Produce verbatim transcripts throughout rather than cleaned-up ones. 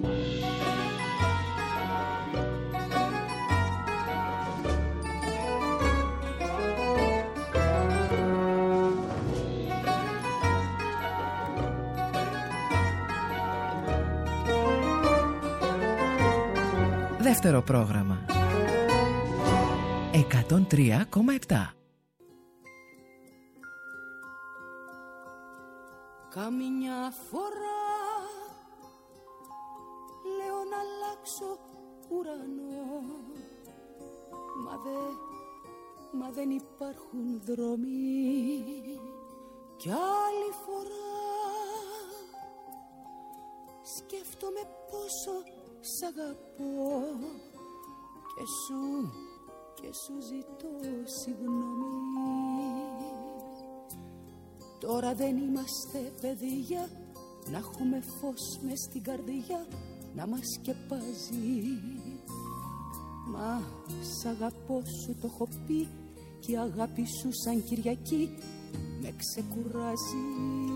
Δεύτερο πρόγραμμα εκατόν τρία κόμμα επτά. Καμιά φορά λέω να αλλάξω ουρανό, μα, δε, μα δεν υπάρχουν δρόμοι. Κι άλλη φορά σκέφτομαι πόσο σ' αγαπώ και σου, και σου ζητώ συγγνώμη. Τώρα δεν είμαστε παιδιά, να έχουμε φως μες στην καρδιά να μας σκεπάζει. Μα σ' αγαπώ σου το έχω πει και η αγάπη σου σαν Κυριακή με ξεκουράζει.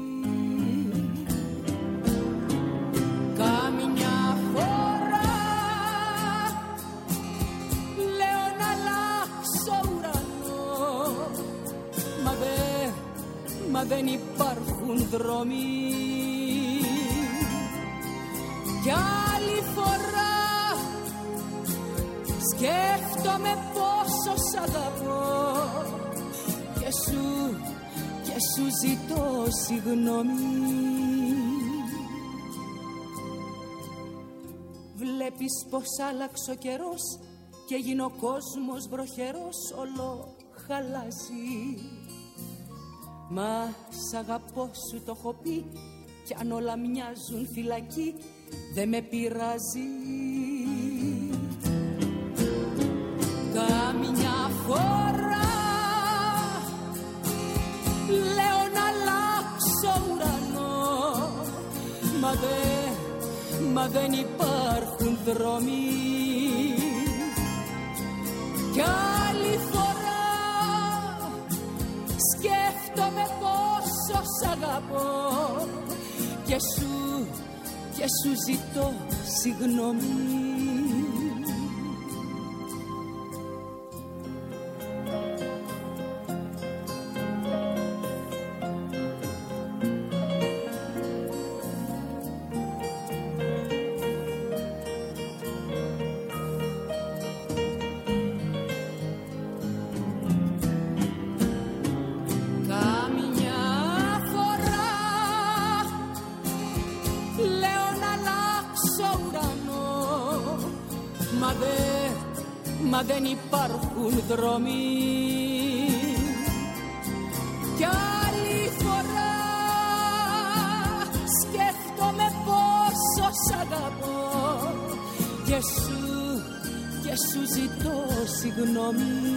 Καμιά φορά λέω να αλλάξω ουρανό, μα, δε, μα δεν υπάρχουν δρόμοι. Κι άλλη φορά σκέφτομαι πόσο σ' αγαπώ και σου, και σου ζητώ συγγνώμη. Βλέπεις πως άλλαξε ο καιρός και γίνει ο κόσμος βροχερός, όλο χαλάζει. Μα σ' αγαπώ σου το έχω πει κι αν όλα μοιάζουν φυλακή δε με πειράζει. Καμιά φορά λέω να αλλάξω ουρανό, μα, δε, μα δεν υπάρχουν δρόμοι. Κι άλλη φορά σκέφτομαι πόσο σ' αγαπώ και σου, και σου ζητώ συγγνώμη. Μα δεν υπάρχουν δρόμοι. Κι άλλη φορά σκέφτομαι πόσο σ' αγαπώ και σου, και σου ζητώ συγγνώμη.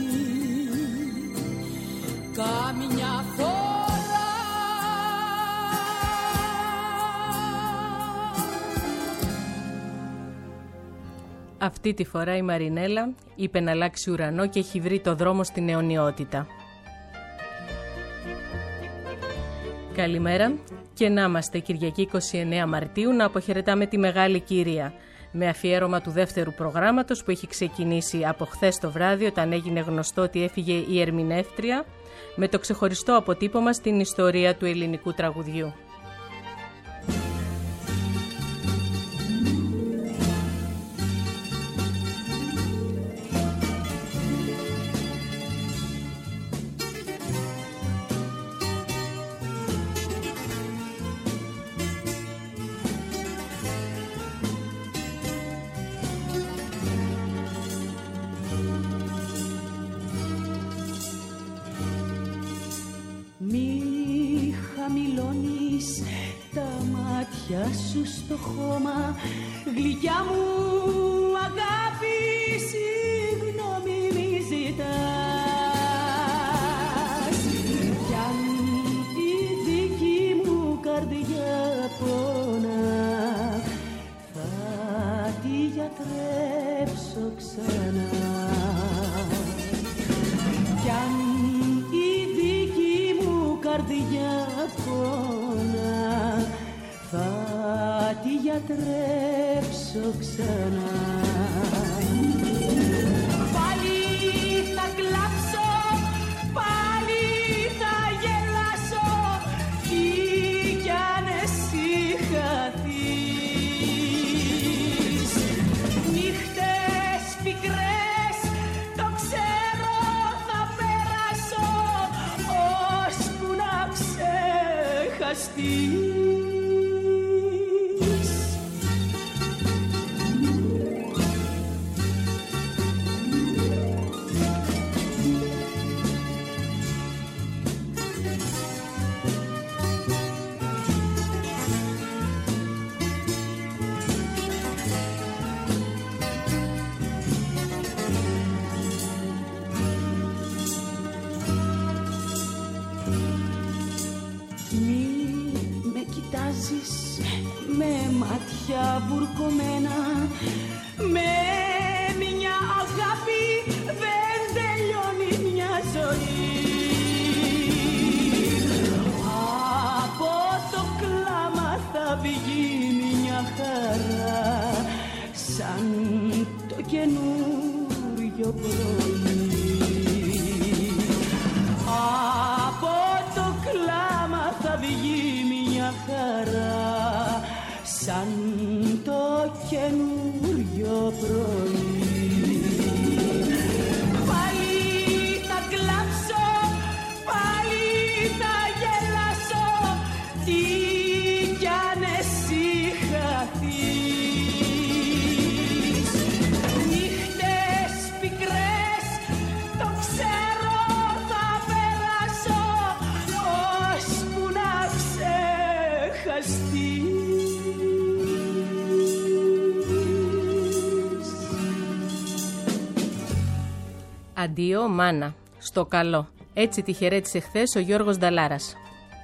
Καμιά φορά Αυτή τη φορά η Μαρινέλα είπε να αλλάξει ουρανό και έχει βρει το δρόμο στην αιωνιότητα. Καλημέρα και να είμαστε Κυριακή είκοσι εννέα Μαρτίου να αποχαιρετάμε τη Μεγάλη Κυρία με αφιέρωμα του δεύτερου προγράμματος που έχει ξεκινήσει από χθες το βράδυ όταν έγινε γνωστό ότι έφυγε η ερμηνεύτρια με το ξεχωριστό αποτύπωμα στην ιστορία του ελληνικού τραγουδιού. Σου στο χώμα, γλυκιά μου αγάπη, συγγνώμη μη ζητάς. Κι αν η δική μου καρδιά πόνα, θα τη γιατρέψω ξανά. Κι αν η δική μου καρδιά πόνα, θα τη γιατρέψω λατρέψω ξανά. Πάλι θα κλάψω, πάλι θα γελάσω, τι κι αν εσύ χαθείς. Νύχτες πικρές, το ξέρω θα περάσω, ώσπου να ξεχαστείς. Με μάτια βουρκωμένα, με μια αγάπη δεν τελειώνει μια ζωή. Από το κλάμα θα βγει μια χαρά, σαν το καινούριο πρωί. Από το κλάμα θα βγει μια χαρά, σαν το καινούριο πρωί. Πάλι θα κλάψω, πάλι θα γελάσω, τι κι αν εσύ χαθείς. Νύχτες πικρές, το ξέρω θα περάσω, ώσπου να ξεχαστείς. Αντίο μάνα, στο καλό. Έτσι τη χαιρέτησε χθες ο Γιώργος Νταλάρας.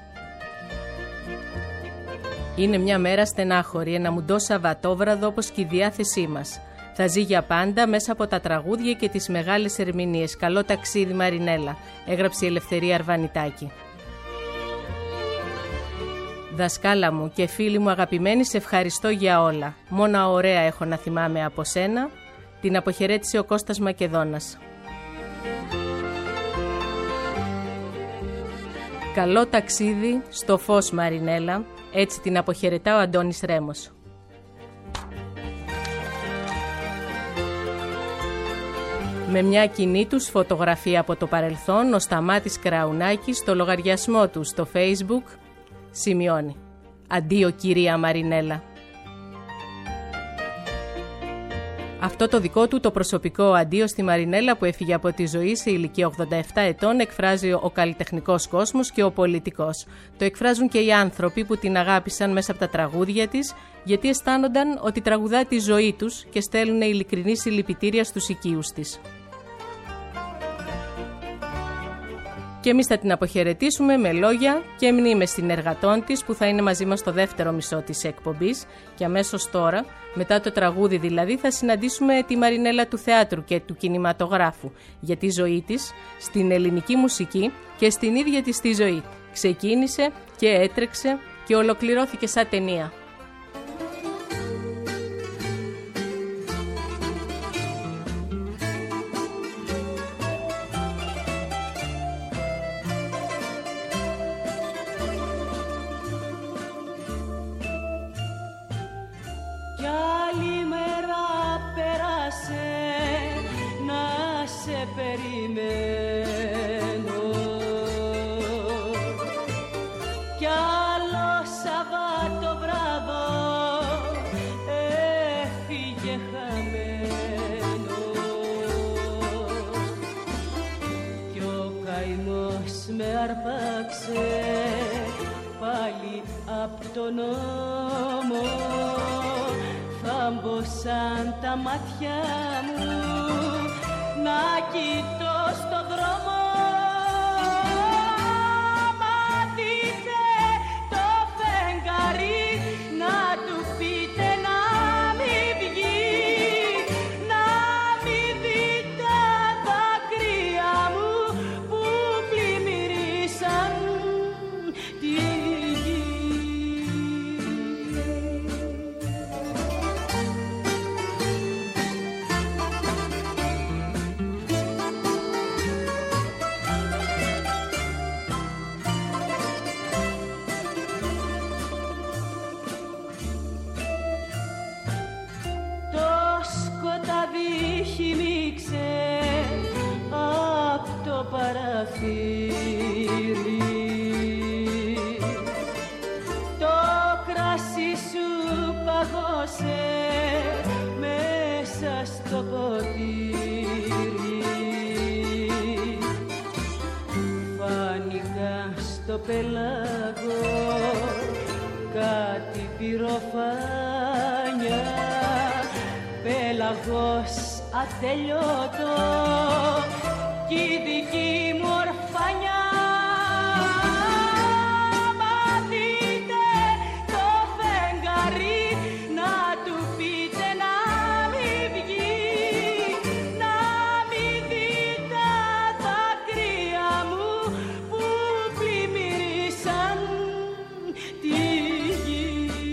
Είναι μια μέρα στενάχωρη, ένα μουντό Σαββατόβραδο όπως και η διάθεσή μας. Θα ζει για πάντα μέσα από τα τραγούδια και τις μεγάλες ερμηνείες. Καλό ταξίδι Μαρινέλα, έγραψε η Ελευθερία Αρβανιτάκη. Δασκάλα μου και φίλη μου αγαπημένη, σε ευχαριστώ για όλα. Μόνα ωραία έχω να θυμάμαι από σένα. Την αποχαιρέτησε ο Κώστας Μακεδόνας. Καλό ταξίδι στο φως Μαρινέλα, έτσι την αποχαιρετά ο Αντώνης Ρέμος. Με μια κοινή τους φωτογραφία από το παρελθόν, ο Σταμάτης Κραουνάκης στο λογαριασμό του στο Facebook σημειώνει: «Αντίο κυρία Μαρινέλα». Αυτό το δικό του το προσωπικό αντίο στη Μαρινέλα που έφυγε από τη ζωή σε ηλικία ογδόντα επτά ετών εκφράζει ο καλλιτεχνικός κόσμος και ο πολιτικός. Το εκφράζουν και οι άνθρωποι που την αγάπησαν μέσα από τα τραγούδια της, γιατί αισθάνονταν ότι τραγουδά τη ζωή τους και στέλνουν ειλικρινή συλληπιτήρια στους οικείους της. Και εμείς θα την αποχαιρετήσουμε με λόγια και μνήμες συνεργατών της που θα είναι μαζί μας στο δεύτερο μισό της εκπομπής, και αμέσως τώρα, μετά το τραγούδι δηλαδή, θα συναντήσουμε τη Μαρινέλα του θεάτρου και του κινηματογράφου για τη ζωή της στην ελληνική μουσική και στην ίδια της τη ζωή. Ξεκίνησε και έτρεξε και ολοκληρώθηκε σαν ταινία. Περιμένω κι άλλο Σαββατοβράδο έφυγε χαμένο κι ο καημός με αρπάξε πάλι απ' τον νόμο. Θάμποσαν τα μάτια μου να κοιτώ στο δρόμο. Μα δείτε το φεγγάρι, να του πείτε να μην βγει, να μην δει τα δάκρυα μου που πλημμυρίσαν τη γη. παραθύρι. Το κρασί σου παγώσε μέσα στο ποτήρι. Φάνηκα στο πελάγο κάτι πυροφάνια, πέλαγος ατελειώτο κι η δική μου ορφανιά. Μα δείτε το φεγγαρί, να του πείτε να μην βγει, να μην δει τα δάκρυα μου που πλημμύρισαν τη γη.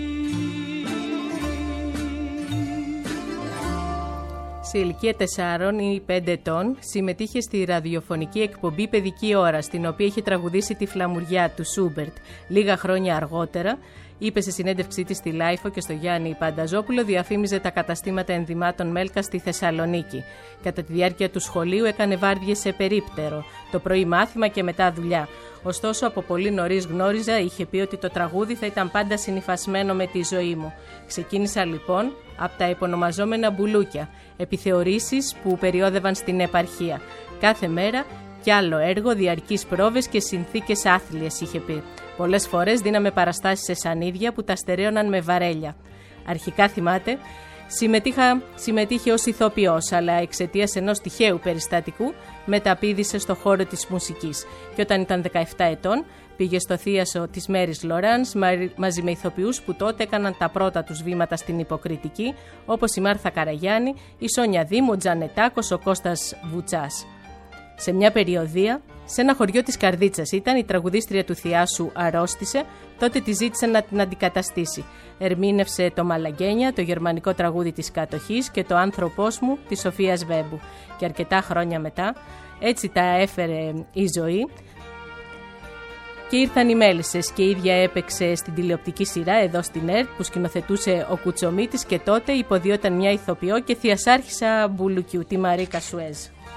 Σε ηλικία τεσσάρων ή πέντε ετών συμμετείχε στη ραδιοφωνική εκπομπή «Παιδική ώρα», στην οποία είχε τραγουδήσει τη φλαμουριά του Σούμπερτ. Λίγα χρόνια αργότερα είπε σε συνέντευξή της στη Λάιφο και στο Γιάννη Πανταζόπουλο, διαφήμιζε τα καταστήματα ενδυμάτων Μέλκα στη Θεσσαλονίκη. Κατά τη διάρκεια του σχολείου έκανε βάρδιες σε περίπτερο, το πρωί μάθημα και μετά δουλειά. Ωστόσο, από πολύ νωρίς γνώριζα, είχε πει ότι το τραγούδι θα ήταν πάντα συνυφασμένο με τη ζωή μου. Ξεκίνησα λοιπόν από τα επωνομαζόμενα μπουλούκια, επιθεωρήσεις που περιόδευαν στην επαρχία. Κάθε μέρα κι άλλο έργο, διαρκείς πρόβες και συνθήκες άθλιες, είχε πει. Πολλές φορές δίναμε παραστάσεις σε σανίδια που τα στερέωναν με βαρέλια. Αρχικά, θυμάται, συμμετείχα, συμμετείχε ως ηθοποιός, αλλά εξαιτίας ενός τυχαίου περιστατικού μεταπήδησε στο χώρο της μουσικής. Και όταν ήταν δεκαεπτά ετών, πήγε στο θίασο της Μέρης Λοράνς μαζί με ηθοποιούς που τότε έκαναν τα πρώτα τους βήματα στην υποκριτική, όπως η Μάρθα Καραγιάννη, η Σόνια Δήμου, ο Τζανετάκος, ο Κώστας Βουτσάς. Σε μια περιοδεία, σε ένα χωριό της Καρδίτσας ήταν, η τραγουδίστρια του θειάσου αρρώστησε, τότε τη ζήτησε να την αντικαταστήσει. Ερμήνευσε το Μαλαγκένια, το γερμανικό τραγούδι της κατοχής, και το Άνθρωπός μου της Σοφίας Βέμπου. Και αρκετά χρόνια μετά, έτσι τα έφερε η ζωή. Και ήρθαν οι Μέλισσες και η ίδια έπαιξε στην τηλεοπτική σειρά εδώ στην ΕΡΤ που σκηνοθετούσε ο Κουτσομίτης, και τότε υποδιόταν μια ηθοποιό και θειασάρχησα μπουλουκιού, τη Μαρίκα Σουέζ.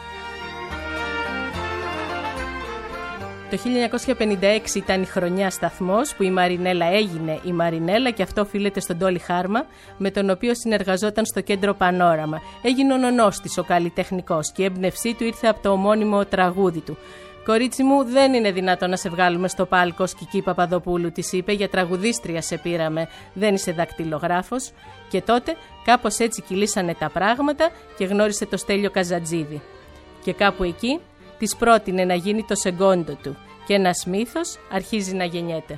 Το χίλια εννιακόσια πενήντα έξι ήταν η χρονιά σταθμός που η Μαρινέλα έγινε η Μαρινέλα, και αυτό οφείλεται στον Τόλι Χάρμα, με τον οποίο συνεργαζόταν στο κέντρο Πανόραμα. Έγινε ο νονός της, ο καλλιτεχνικός, και η έμπνευσή του ήρθε από το ομώνυμο τραγούδι του. «Κορίτσι μου, δεν είναι δυνατόν να σε βγάλουμε στο πάλκο, Σκική Παπαδοπούλου», της είπε, «για τραγουδίστρια σε πήραμε, δεν είσαι δακτυλογράφος». Και τότε κάπως έτσι κυλήσανε τα πράγματα και γνώρισε το Στέλιο Καζατζίδη. Και κάπου εκεί της πρότεινε να γίνει το σεγκόντο του, και ένας μύθος αρχίζει να γεννιέται.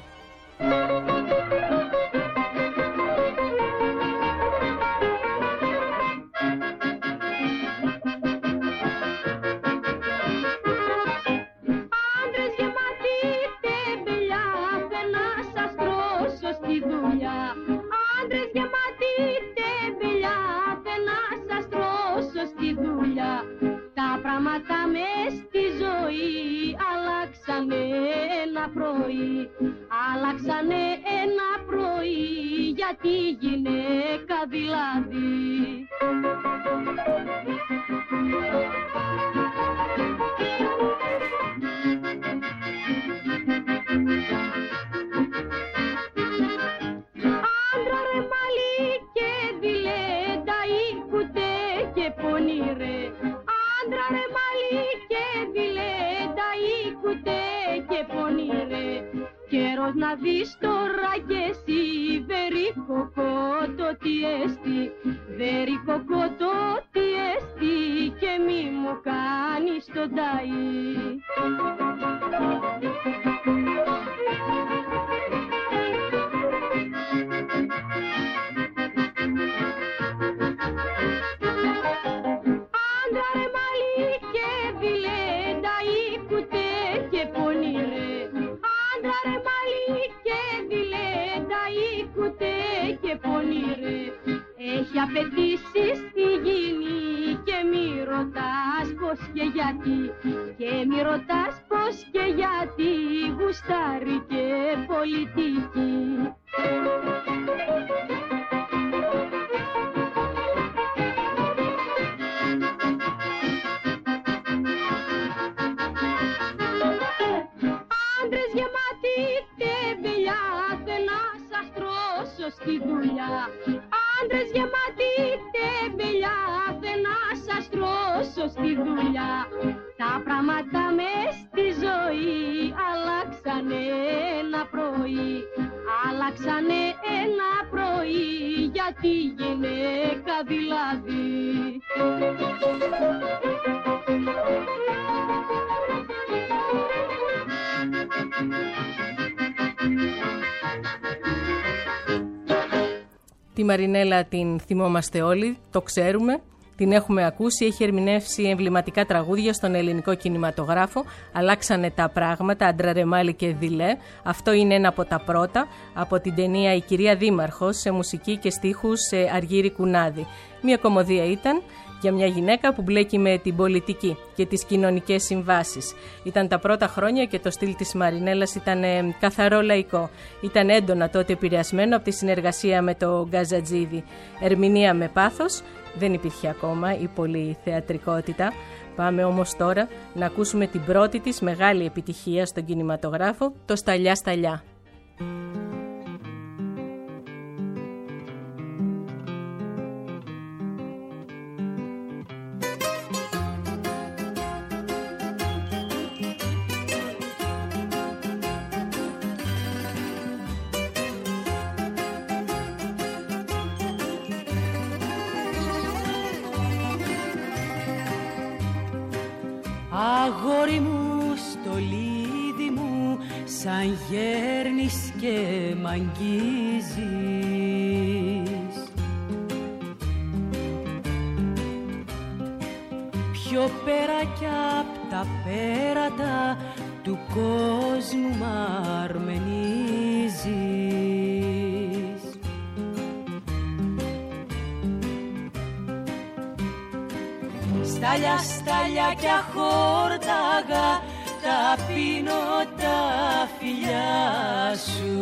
Άλλαξανε ένα πρωί, γιατί η γυναίκα δηλαδή. Άντρα ρε μαλλί και δηλέντα, ήκουτε και πονήρε. Άντρα ρε μαλλί και δηλέντα, ήκουτε και πονήρε. Καιρός να δεις τώρα κι εσύ, βερικοκότο τι έστι, βερικοκότο τι έστι, και μη μου κάνεις τον ταΐ. Άντρα ρε μαλλί και δηλέντα, ήκουτε και πονήρε. Άντρα ρε μαλλί και δηλέντα, ήκουτε και πονήρε. Έχει απαιτήσεις στη γυνή και μη ρωτάς πως και γιατί, και μη ρωτάς πως και γιατί, γουστάρει και πολιτική. άντρες γεμάτοι τεμπελιά, δεν να σας τρώσω στη δουλειά. Τα πράγματα μες στη ζωή αλλάξανε ένα πρωί, αλλάξανε ένα πρωί, για τη γυναίκα δηλαδή. Τη Μαρινέλα την θυμόμαστε όλοι, το ξέρουμε, την έχουμε ακούσει, έχει ερμηνεύσει εμβληματικά τραγούδια στον ελληνικό κινηματογράφο. Αλλάξανε τα πράγματα, Αντραρεμάλη και Δειλέ. Αυτό είναι ένα από τα πρώτα, από την ταινία «Η κυρία Δήμαρχος», σε μουσική και στίχους σε Αργύρη Κουνάδη. Μια κωμωδία ήταν για μια γυναίκα που μπλέκει με την πολιτική και τις κοινωνικές συμβάσεις. Ήταν τα πρώτα χρόνια και το στυλ της Μαρινέλας ήταν καθαρό λαϊκό. Ήταν έντονα τότε επηρεασμένο από τη συνεργασία με το Γκαζατζίδη. Ερμηνεία με πάθος, δεν υπήρχε ακόμα η πολυθεατρικότητα. Πάμε όμως τώρα να ακούσουμε την πρώτη της μεγάλη επιτυχία στον κινηματογράφο, το «Σταλιά Σταλιά». Αγόρι μου, στολίδι μου, σαν γέρνεις και μ' αγγίζεις. Πιο πέρα κι απ' τα πέρατα του κόσμου μ' αρμενίζεις. Στάλια, στάλια κι αχόρταγα, τα πίνω τα φιλιά σου.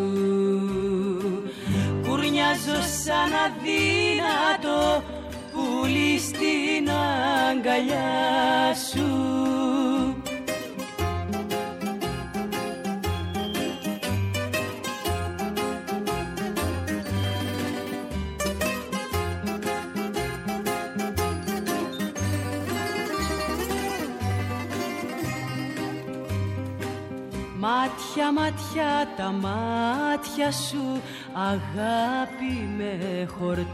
Κουρνιάζω σαν αδύνατο πουλί στην αγκαλιά σου. Μάτια, μάτια, τα μάτια σου αγάπη με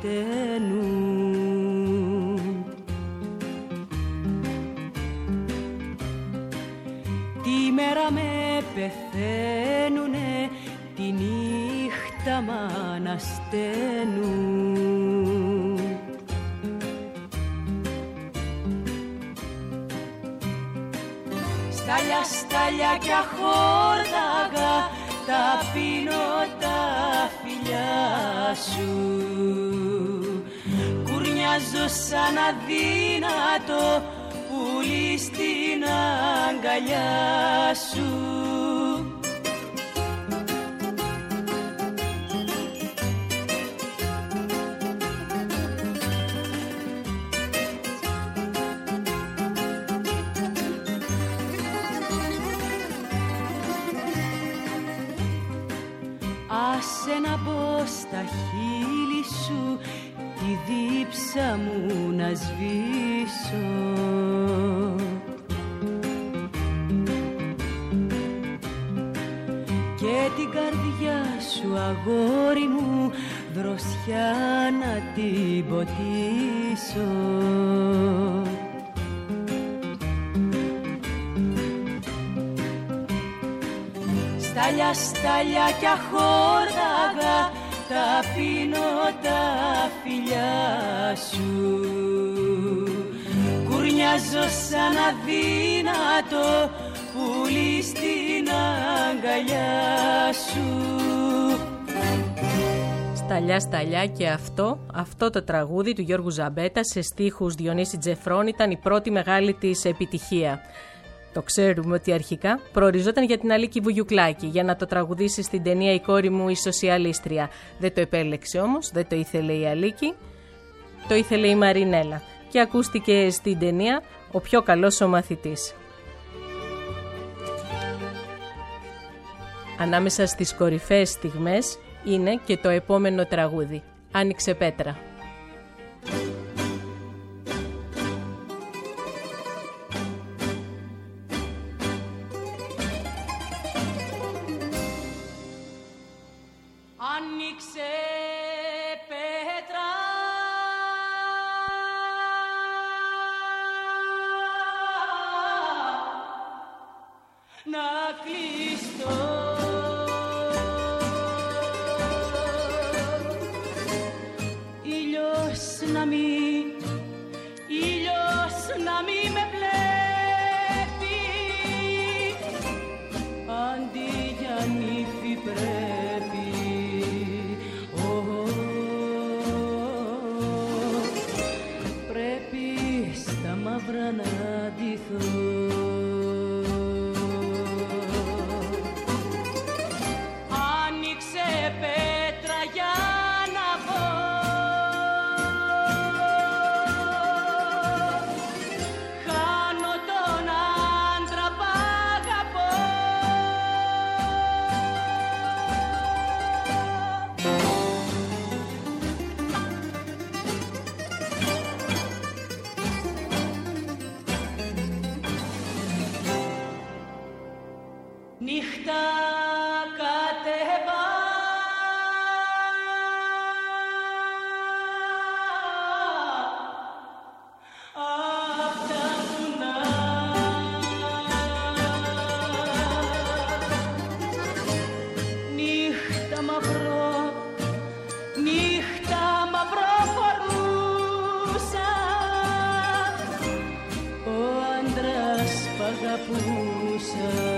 χορταίνουν. Τη μέρα με πεθαίνουνε, τη νύχτα μ' ανασταίνουν. Στάλια, στάλια κι αχόρταγα, τα πίνω τα φιλιά σου. Κουρνιάζω σαν αδύνατο πουλί στην αγκαλιά σου. Άσε να μπω στα χείλη σου, τη δίψα μου να σβήσω. Και την καρδιά σου, αγόρι μου, δροσιά να την ποτίσω. Στάλια, στάλια κι αχόρταγα, τα πίνω τα φιλιά σου. Κουρνιάζω σαν αδύνατο πουλί στην αγκαλιά σου. Σταλιά, σταλιά και αυτό, αυτό το τραγούδι του Γιώργου Ζαμπέτα σε στίχους Διονύση Τζεφρών ήταν η πρώτη μεγάλη της επιτυχία. Το ξέρουμε ότι αρχικά προοριζόταν για την Αλίκη Βουγιουκλάκη για να το τραγουδήσει στην ταινία «Η κόρη μου η σοσιαλίστρια». Δεν το επέλεξε όμως, δεν το ήθελε η Αλίκη, το ήθελε η Μαρινέλα και ακούστηκε στην ταινία «Ο πιο καλός ο μαθητής». Ανάμεσα στις κορυφαίες στιγμές είναι και το επόμενο τραγούδι, «Άνοιξε πέτρα». να μην, ήλιος να μην με βλέπει, αντί για νύφη πρέπει, oh, πρέπει στα μαύρα να ντυθώ. Νύχτα κατεβά απ' τα βουνά, νύχτα μαυρό, νύχτα μαυρό φορούσα, ο άντρας π' αγαπούσα.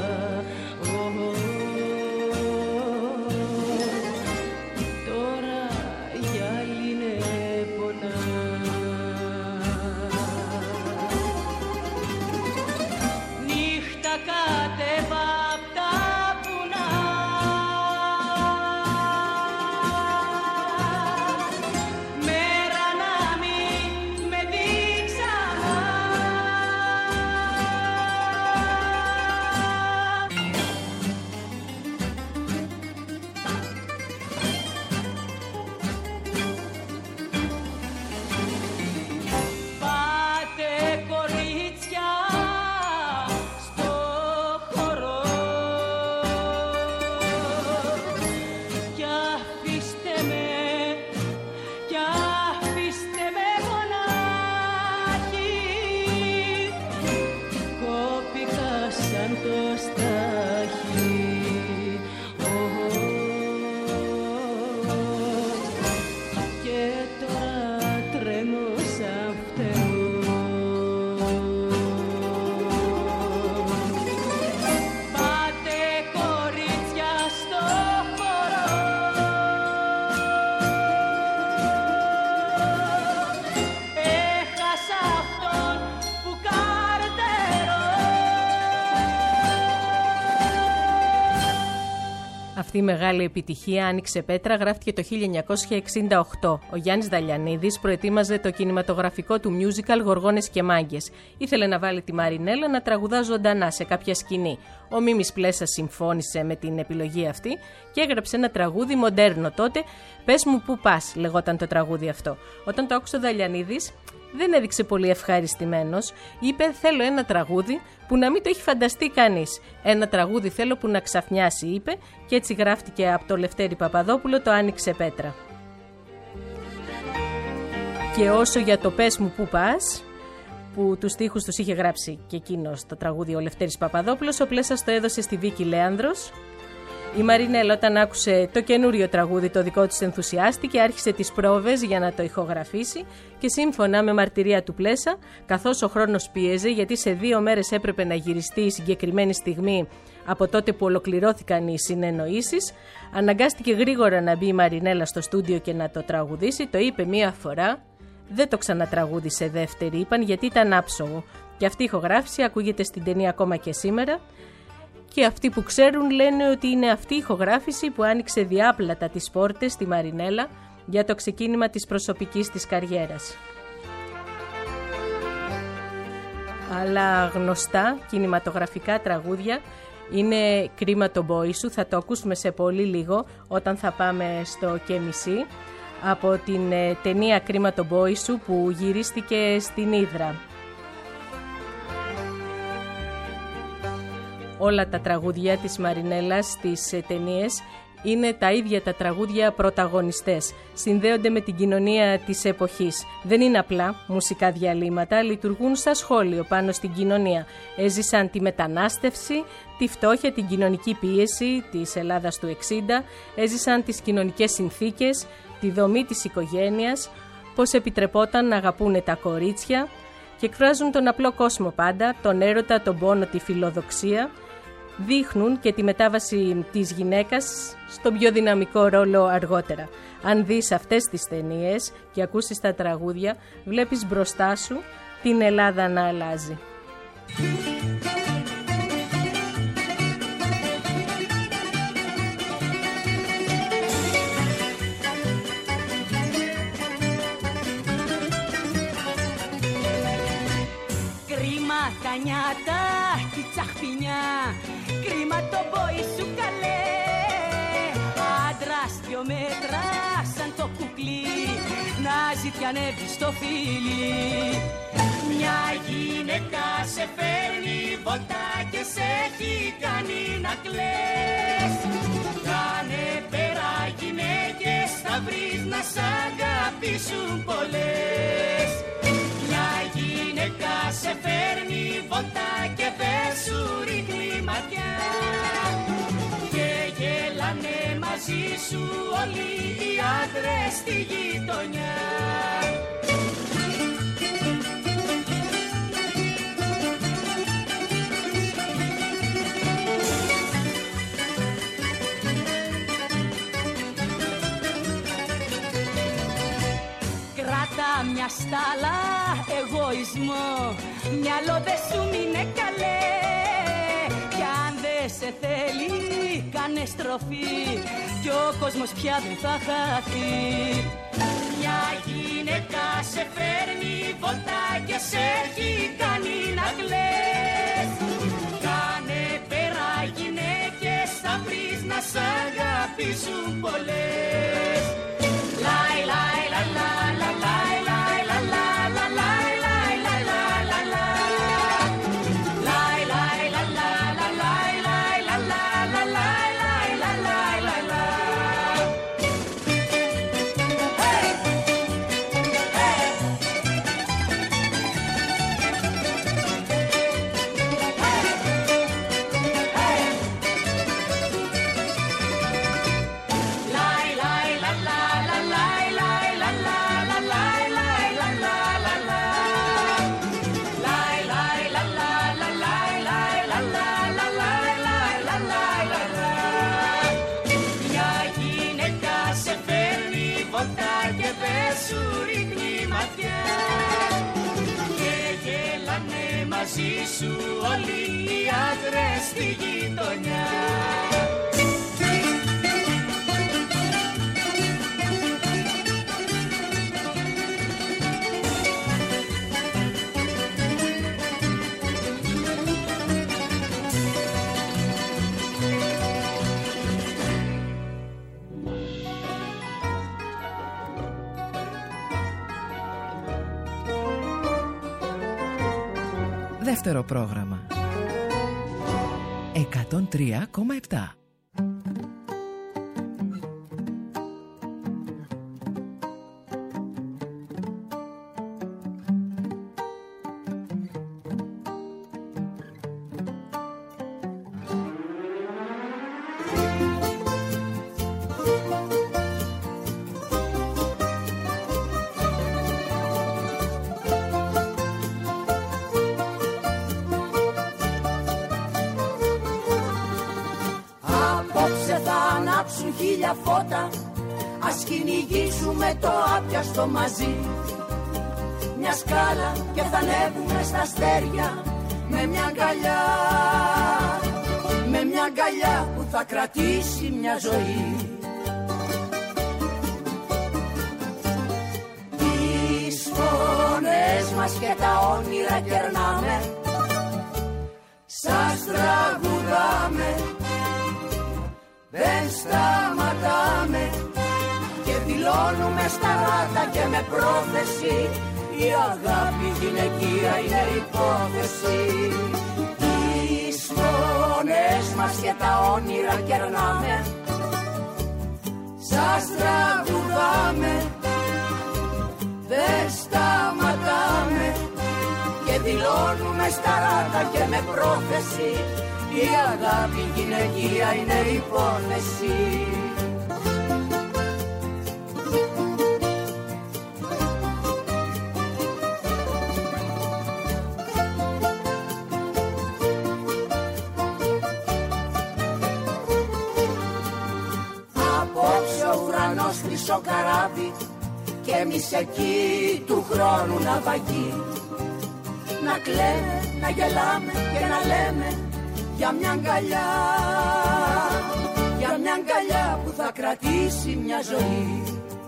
Αυτή η μεγάλη επιτυχία, Άνοιξε πέτρα, γράφτηκε το χίλια εννιακόσια εξήντα οκτώ. Ο Γιάννης Δαλιανίδης προετοίμαζε το κινηματογραφικό του musical Γοργόνες και Μάγκες. Ήθελε να βάλει τη Μαρινέλα να τραγουδά ζωντανά σε κάποια σκηνή. Ο Μίμης Πλέσας συμφώνησε με την επιλογή αυτή και έγραψε ένα τραγούδι μοντέρνο τότε. «Πες μου που πας» λεγόταν το τραγούδι αυτό. Όταν το άκουσε ο Δαλιανίδης, δεν έδειξε πολύ ευχαριστημένος. Είπε: θέλω ένα τραγούδι που να μην το έχει φανταστεί κανείς. Ένα τραγούδι θέλω που να ξαφνιάσει, είπε, και έτσι γράφτηκε από το Λευτέρη Παπαδόπουλο το Άνοιξε πέτρα. Και όσο για το «Πες μου που πας», που τους στίχους τους είχε γράψει και εκείνος το τραγούδι ο Λευτέρης Παπαδόπουλος, ο Πλέσας το έδωσε στη Βίκη Λέανδρος. Η Μαρινέλα, όταν άκουσε το καινούριο τραγούδι το δικό της, ενθουσιάστηκε, άρχισε τις πρόβες για να το ηχογραφήσει και σύμφωνα με μαρτυρία του Πλέσα, καθώς ο χρόνος πίεζε, γιατί σε δύο μέρες έπρεπε να γυριστεί η συγκεκριμένη στιγμή από τότε που ολοκληρώθηκαν οι συνεννοήσεις, αναγκάστηκε γρήγορα να μπει η Μαρινέλα στο στούντιο και να το τραγουδήσει. Το είπε μία φορά, δεν το ξανατραγούδισε δεύτερη, είπαν, γιατί ήταν άψογο. Και αυτή η ηχογράφηση ακούγεται στην ταινία ακόμα και σήμερα. Και αυτοί που ξέρουν λένε ότι είναι αυτή η ηχογράφηση που άνοιξε διάπλατα τις πόρτες στη Μαρινέλα για το ξεκίνημα της προσωπικής της καριέρας. Αλλά γνωστά κινηματογραφικά τραγούδια είναι «Κρίμα το μπόι σου», θα το ακούσουμε σε πολύ λίγο όταν θα πάμε στο Κεμισή, από την ταινία «Κρίμα το μπόι σου» που γυρίστηκε στην Ύδρα. Όλα τα τραγούδια της Μαρινέλας στις ταινίες είναι τα ίδια τα τραγούδια πρωταγωνιστές. Συνδέονται με την κοινωνία της εποχής. Δεν είναι απλά μουσικά διαλύματα, λειτουργούν σαν σχόλιο πάνω στην κοινωνία. Έζησαν τη μετανάστευση, τη φτώχεια, την κοινωνική πίεση της Ελλάδας του εξήντα, έζησαν τις κοινωνικές συνθήκες, τη δομή της οικογένειας, πώς επιτρεπόταν να αγαπούνε τα κορίτσια και εκφράζουν τον απλό κόσμο πάντα, τον έρωτα, τον πόνο, τη φιλοδοξία. Δείχνουν και τη μετάβαση της γυναίκας στον πιο δυναμικό ρόλο αργότερα. Αν δεις αυτές τις ταινίες και ακούσεις τα τραγούδια, βλέπεις μπροστά σου την Ελλάδα να αλλάζει. Κρίμα τα νιάτα, τη τσαχπινιά, κρίμα το μπόι σου καλέ. Άντρας δυο μέτρα σαν το κουκλί, να ζητιανεύει στο φίλι. Μια γυναίκα σε φέρνει βόλτα και σε έχει κάνει να κλαις. Κάνε πέρα γυναίκες, θα βρεις να σ' αγαπήσουν πολλές. Μια γυναίκα σε φέρνει βόλτα και δεν σου ρίχνει ματιά. Και γελάνε μαζί σου όλοι οι άντρες στη γειτονιά. Κράτα μια στάλα εγωισμό, μυαλό δε σου μείνε καλέ. Κι αν δε σε θέλει κάνε στροφή, κι ο κόσμος πια δεν θα χαθεί. Μια γυναίκα σε φέρνει βόλτα και σε έχει κάνει να κλαις. Κάνε πέρα γυναίκες, θα βρεις να σ' αγαπήσουν πολλές. Λάι, λάι, λα, λα, λα, λάι, λάι, λα, λα, λα, λάι, λάι, λα, λα, λα, λα. Λάι, λάι, λα, λα, λα, λάι, λάι, λα, λα, λα, λάι, λάι, λα, λάι, λα, λα. Hey! Hey! Λάι, λάι, λα, λα, λα, λάι, λάι, λα, λα, λα, λάι, λάι, λα, λα, λα, λα. Λάι, λάι, λα, λα, λα, λάι, λάι, λα, λα, λα, λάι, λάι, λα, λάι, λα, λα. Μια γυναίκα σε φέρνει βόλτα και δεν σου ρίχνει ματιά. Και γελάνε μαζί σου όλοι οι άντρες στη γειτονιά. Δεύτερο πρόγραμμα. εκατόν τρία κόμμα επτά. Χίλια φώτα, ας κυνηγήσουμε το άπιαστο μαζί. Μια σκάλα και θα ανέβουμε στα αστέρια, με μια αγκαλιά, με μια αγκαλιά που θα κρατήσει μια ζωή. Τις φωνές μας και τα όνειρα κερνάμε, σας τραγουδάμε, δεν σταματάμε και δηλώνουμε στα ράτα και με πρόθεση, η αγάπη γυναικεία είναι υπόθεση. Τις φωνές μας και τα όνειρα κερνάμε, σας τραγουδάμε, δεν σταματάμε και δηλώνουμε στα ράτα και με πρόθεση, η αγάπη γυναικεία είναι υπόθεση. μισό καράβι και εμείς εκεί του χρόνου ναυαγοί. Να κλαίμε, να γελάμε και να λέμε για μια αγκαλιά, για μια αγκαλιά που θα κρατήσει μια ζωή.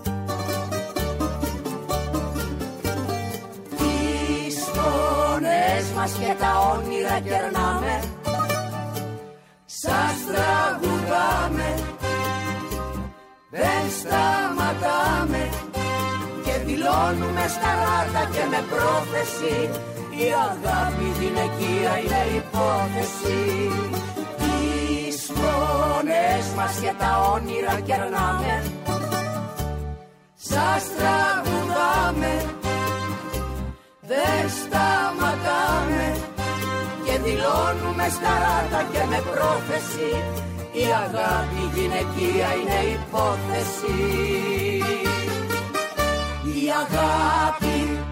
Τις φωνές μας και τα όνειρα κερνάμε, σας τραγουδάμε, δεν σταματάμε και δηλώνουμε στα ράτα και με πρόθεση, η αγάπη γυναικεία είναι υπόθεση. Τις φωνές μας και τα όνειρα κερνάμε, σας τραγουδάμε, δεν σταματάμε και δηλώνουμε στα ράτα και με πρόθεση, η αγάπη γυναικεία είναι υπόθεση. Η αγάπη,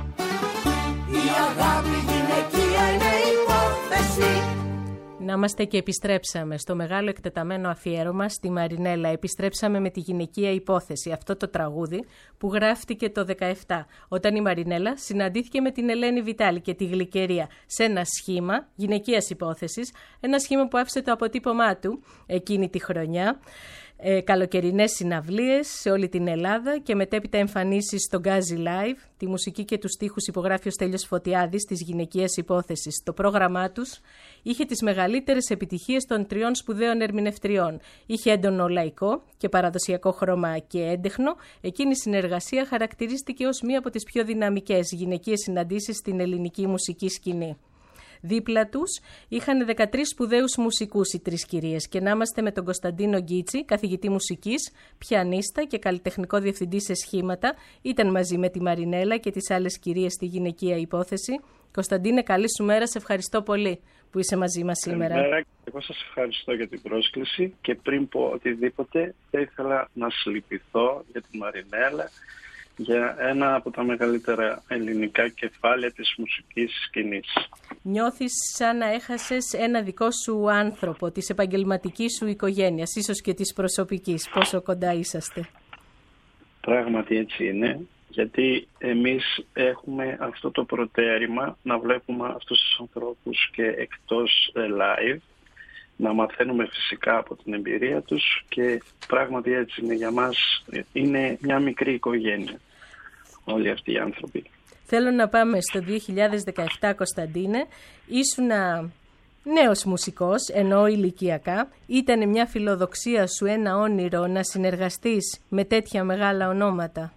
η αγάπη γυναικεία είναι υπόθεση. Να είμαστε και επιστρέψαμε στο μεγάλο εκτεταμένο αφιέρωμα στη Μαρινέλα. Επιστρέψαμε με τη γυναικεία υπόθεση, αυτό το τραγούδι που γράφτηκε το δεκαεπτά, όταν η Μαρινέλα συναντήθηκε με την Ελένη Βιτάλη και τη Γλυκερία σε ένα σχήμα γυναικείας υπόθεσης, ένα σχήμα που άφησε το αποτύπωμά του εκείνη τη χρονιά. Ε, καλοκαιρινές συναυλίες σε όλη την Ελλάδα και μετέπειτα εμφανίσεις στο Γκάζι Live. Τη μουσική και τους στίχους υπογράφει ο Στέλιος Φωτιάδης της γυναικείας υπόθεσης. Το πρόγραμμά τους είχε τις μεγαλύτερες επιτυχίες των τριών σπουδαίων ερμηνευτριών. Είχε έντονο λαϊκό και παραδοσιακό χρώμα και έντεχνο. Εκείνη η συνεργασία χαρακτηρίστηκε ως μία από τις πιο δυναμικές γυναικείες συναντήσεις στην ελληνική μουσική σκηνή. Δίπλα τους είχαν δεκατρείς σπουδαίους μουσικούς οι τρεις κυρίες και να είμαστε με τον Κωνσταντίνο Γκίτσι, καθηγητή μουσικής, πιανίστα και καλλιτεχνικό διευθυντή σε σχήματα. Ήταν μαζί με τη Μαρινέλα και τις άλλες κυρίες στη γυναικεία υπόθεση. Κωνσταντίνε, καλή σου μέρα, σε ευχαριστώ πολύ που είσαι μαζί μας σήμερα. Καλημέρα, εγώ σας ευχαριστώ για την πρόσκληση και πριν πω οτιδήποτε θα ήθελα να συλληπιθώ για τη Μαρινέλα, για ένα από τα μεγαλύτερα ελληνικά κεφάλαια της μουσικής σκηνής. Νιώθεις σαν να έχασες ένα δικό σου άνθρωπο, της επαγγελματικής σου οικογένειας, ίσως και της προσωπικής. Πόσο κοντά είσαστε? Πράγματι έτσι είναι, γιατί εμείς έχουμε αυτό το προτέρημα να βλέπουμε αυτούς τους ανθρώπους και εκτός live, να μαθαίνουμε φυσικά από την εμπειρία τους και πράγματι έτσι είναι για μας, είναι μια μικρή οικογένεια όλοι αυτοί οι άνθρωποι. Θέλω να πάμε στο δύο χιλιάδες δεκαεπτά, Κωνσταντίνε. Ήσουνα νέος μουσικός, ενώ ηλικιακά. Ήταν μια φιλοδοξία σου, ένα όνειρο να συνεργαστείς με τέτοια μεγάλα ονόματα?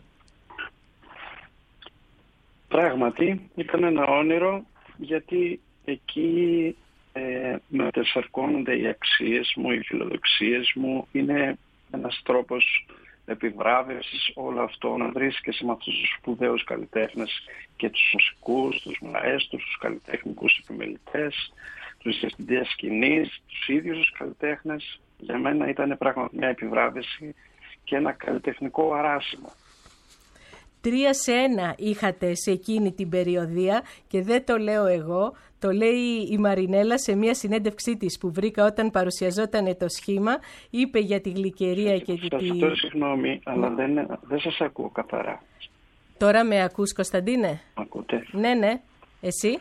Πράγματι ήταν ένα όνειρο, γιατί εκεί ε, μετεσαρκώνονται οι αξίες μου, οι φιλοδοξίες μου. Είναι ένας τρόπος επιβράβευσης όλο αυτό, να βρίσκεσαι με αυτούς τους σπουδαίους καλλιτέχνες και τους μουσικούς, τους μαέστρους, τους καλλιτεχνικούς επιμελητές, τους διευθυντές σκηνής, τους ίδιους τους καλλιτέχνες. Για μένα ήταν πράγματι μια επιβράβευση και ένα καλλιτεχνικό αράσιμο. Τρία σε ένα είχατε σε εκείνη την περιοδία και δεν το λέω εγώ, το λέει η Μαρινέλα σε μια συνέντευξή της που βρήκα όταν παρουσιαζόταν το σχήμα. Είπε για τη Γλυκερία και τη... Σας το συγγνώμη, αλλά δεν, δεν σας ακούω καθαρά. Τώρα με ακούς, Κωνσταντίνε? Ακούτε? Ναι, ναι. Εσύ?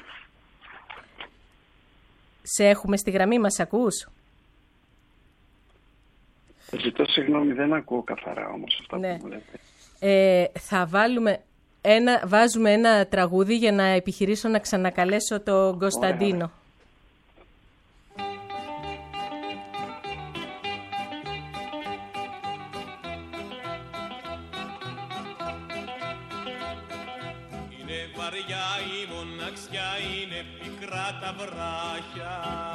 Σε έχουμε στη γραμμή, μας ακούς? Ζητώ συγγνώμη, δεν ακούω καθαρά όμως αυτά ναι. που μου λέτε. Ε, θα βάλουμε ένα, βάζουμε ένα τραγούδι για να επιχειρήσω να ξανακαλέσω τον Κωνσταντίνο. Είναι βαριά η μοναξιά, είναι πικρά τα βράχια,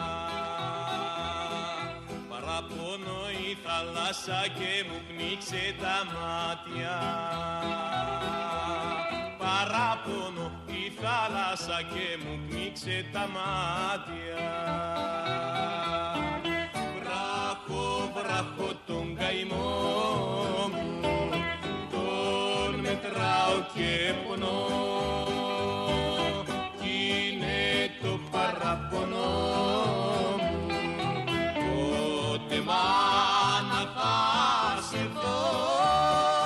παραπονώ η θάλασσα και μου πνίξε τα μάτια. Παράπονο η θάλασσα και μου πνίξε τα μάτια. Βράχω, βράχω τον καημό μου, τον μετράω και πονώ, κι είναι το παράπονο μου, πότε μάνα θα σε δω.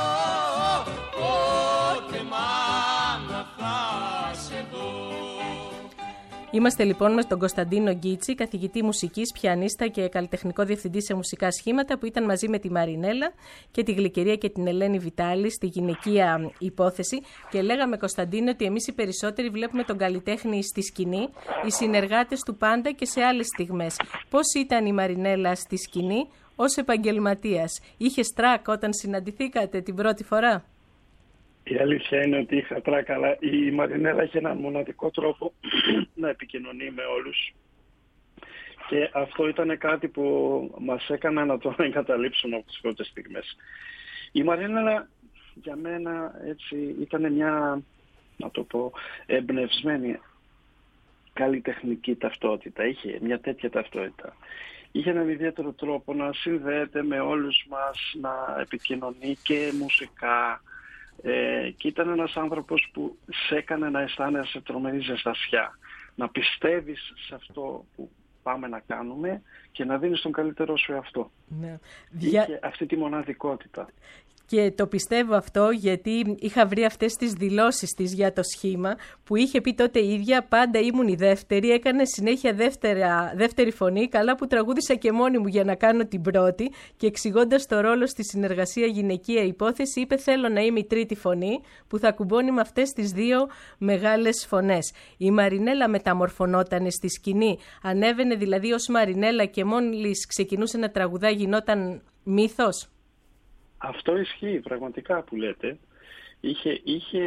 Είμαστε λοιπόν με τον Κωνσταντίνο Γκίτση, καθηγητή μουσικής, πιανίστα και καλλιτεχνικό διευθυντή σε μουσικά σχήματα, που ήταν μαζί με τη Μαρινέλα και τη Γλυκερία και την Ελένη Βιτάλη στη γυναικεία υπόθεση. Και λέγαμε, Κωνσταντίνο, ότι εμείς οι περισσότεροι βλέπουμε τον καλλιτέχνη στη σκηνή, οι συνεργάτες του πάντα και σε άλλες στιγμές. Πώς ήταν η Μαρινέλα στη σκηνή ως επαγγελματίας? Είχες τρακ όταν συναντηθήκατε την πρώτη φορά? Η αλήθεια είναι ότι είχα τρακ, αλλά η Μαρινέλα είχε έναν μοναδικό τρόπο να επικοινωνεί με όλους. Και αυτό ήταν κάτι που μας έκανε να το εγκαταλείψουμε από τις πρώτες στιγμές. Η Μαρινέλα για μένα έτσι ήταν μια, να το πω, εμπνευσμένη καλλιτεχνική ταυτότητα. Είχε μια τέτοια ταυτότητα. Είχε έναν ιδιαίτερο τρόπο να συνδέεται με όλους μας, να επικοινωνεί και μουσικά. Ε, και ήταν ένας άνθρωπος που σε έκανε να αισθάνεσαι τρομερή ζεστασιά. Να πιστεύεις σε αυτό που πάμε να κάνουμε και να δίνεις τον καλύτερό σου εαυτό. Ναι. Είχε αυτή τη μοναδικότητα. Και το πιστεύω αυτό γιατί είχα βρει αυτές τις δηλώσεις της για το σχήμα που είχε πει τότε η ίδια, πάντα ήμουν η δεύτερη, έκανε συνέχεια δεύτερα, δεύτερη φωνή, καλά που τραγούδισα και μόνη μου για να κάνω την πρώτη, και εξηγώντας το ρόλο στη συνεργασία γυναικεία υπόθεση είπε, θέλω να είμαι η τρίτη φωνή που θα κουμπώνει με αυτές τις δύο μεγάλες φωνές. Η Μαρινέλα μεταμορφωνόταν στη σκηνή, ανέβαινε δηλαδή ως Μαρινέλα και μόλις ξεκινούσε να τραγουδά γινόταν μύθος? Αυτό ισχύει πραγματικά που λέτε. Είχε, είχε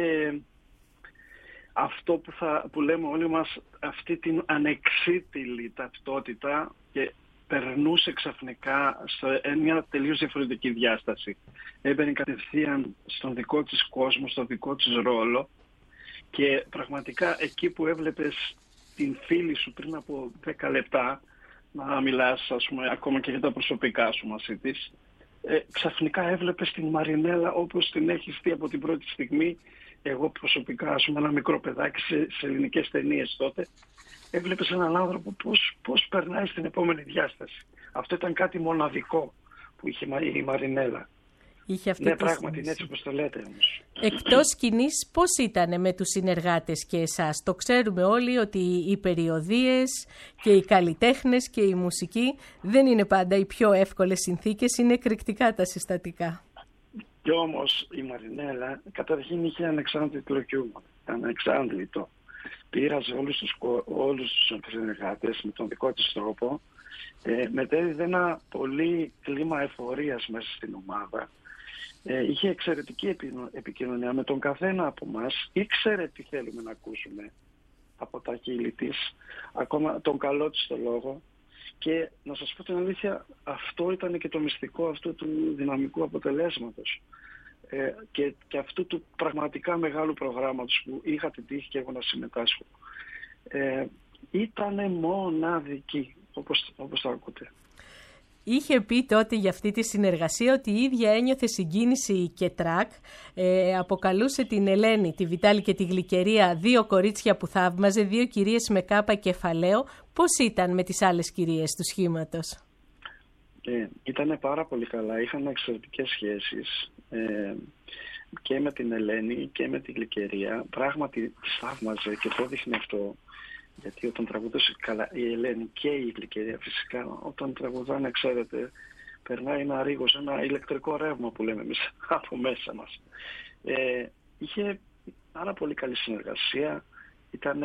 αυτό που, θα, που λέμε όλοι μας, αυτή την ανεξίτηλη ταυτότητα, και περνούσε ξαφνικά σε μια τελείως διαφορετική διάσταση. Έμπαινε κατευθείαν στον δικό της κόσμο, στον δικό της ρόλο, και πραγματικά εκεί που έβλεπες την φίλη σου πριν από δέκα λεπτά να μιλάς, ας πούμε, ακόμα και για τα προσωπικά σου μαζί της, Ε, ξαφνικά έβλεπες την Μαρινέλα όπως την έχεις δει από την πρώτη στιγμή. Εγώ προσωπικά, ας πούμε, ένα μικρό παιδάκι σε, σε ελληνικές ταινίες τότε, έβλεπες έναν άνθρωπο πώς, πώς περνάει στην επόμενη διάσταση. Αυτό ήταν κάτι μοναδικό που είχε η Μαρινέλα. Είχε αυτή ναι, τη πράγματι είναι έτσι όπως το λέτε όμως. Εκτός σκηνής, πώς ήταν με τους συνεργάτες και εσάς? Το ξέρουμε όλοι ότι οι περιοδίες και οι καλλιτέχνες και η μουσική δεν είναι πάντα οι πιο εύκολες συνθήκες, είναι εκρηκτικά τα συστατικά. Κι όμως η Μαρινέλα καταρχήν είχε ανεξάντλητο χιούμορ, ανεξάντλητο. Πήραζε όλους τους, όλους τους συνεργάτες με τον δικό της τρόπο, ε, μετέδιδε ένα πολύ κλίμα εφορίας μέσα στην ομάδα. Ε, είχε εξαιρετική επικοινωνία με τον καθένα από μας, ήξερε τι θέλουμε να ακούσουμε από τα χείλη της, ακόμα τον καλό της το λόγο, και να σας πω την αλήθεια, αυτό ήταν και το μυστικό αυτού του δυναμικού αποτελέσματος ε, και, και αυτού του πραγματικά μεγάλου προγράμματος που είχα την τύχη και εγώ να συμμετάσχω. Ε, ήτανε μοναδική, όπως, όπως το ακούτε. Είχε πει τότε για αυτή τη συνεργασία ότι η ίδια ένιωθε συγκίνηση και τρακ. Ε, αποκαλούσε την Ελένη, τη Βιτάλη και τη Γλυκερία δύο κορίτσια που θαύμαζε, δύο κυρίες με κάπα κεφαλαίο. Πώς ήταν με τις άλλες κυρίες του σχήματος? Ε, ήτανε πάρα πολύ καλά. Είχαν εξαιρετικές σχέσεις ε, και με την Ελένη και με τη Γλυκερία. Πράγματι τις θαύμαζε και το δείχνει αυτό. Γιατί όταν τραγουδούσε καλά η Ελένη και η Γλυκερία, φυσικά όταν τραγουδάνε, ξέρετε, περνάει ένα ρίγος, ένα ηλεκτρικό ρεύμα που λέμε εμείς από μέσα μας. Ε, είχε πάρα πολύ καλή συνεργασία, ήταν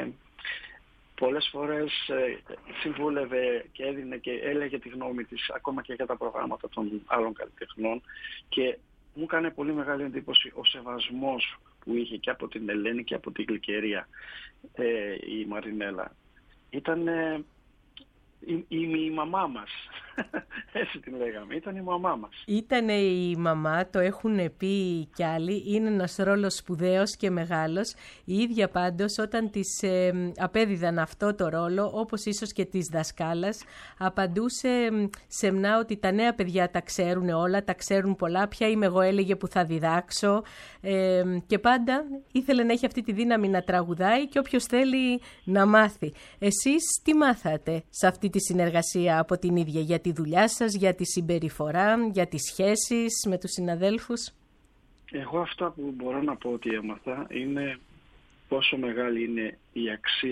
πολλές φορές ε, συμβούλευε και έδινε και έλεγε τη γνώμη της ακόμα και για τα προγράμματα των άλλων καλλιτεχνών, και μου έκανε πολύ μεγάλη εντύπωση ο σεβασμός που είχε και από την Ελένη και από την Γλυκερία ε, η Μαρινέλα. Ήταν ε, η, η, η μαμά μας. Έτσι την λέγαμε. Ήταν η μαμά μας. Ήταν η μαμά, το έχουν πει κι άλλοι. Είναι ένας ρόλος σπουδαίος και μεγάλος. Η ίδια πάντως όταν της ε, απέδιδαν αυτό το ρόλο, όπως ίσως και της δασκάλας, απαντούσε ε, σεμνά ότι τα νέα παιδιά τα ξέρουν όλα, τα ξέρουν πολλά. Ποια είμαι εγώ, έλεγε, που θα διδάξω. Ε, και πάντα ήθελε να έχει αυτή τη δύναμη να τραγουδάει και όποιος θέλει να μάθει. Εσείς τι μάθατε σε αυτή τη συνεργασία από την ίδια, για τη δουλειά σας, για τη συμπεριφορά, για τις σχέσεις με τους συναδέλφους? Εγώ αυτά που μπορώ να πω ότι έμαθα είναι πόσο μεγάλη είναι η αξία